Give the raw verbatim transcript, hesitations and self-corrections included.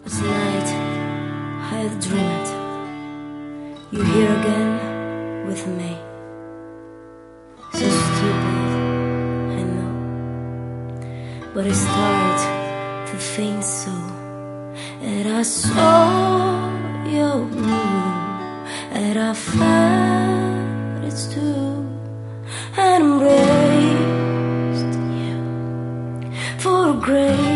This night I have dreamed you here again with me. So stupid, I know, but I start to think so. And I saw your blue, and I felt it too, and embraced you for grace.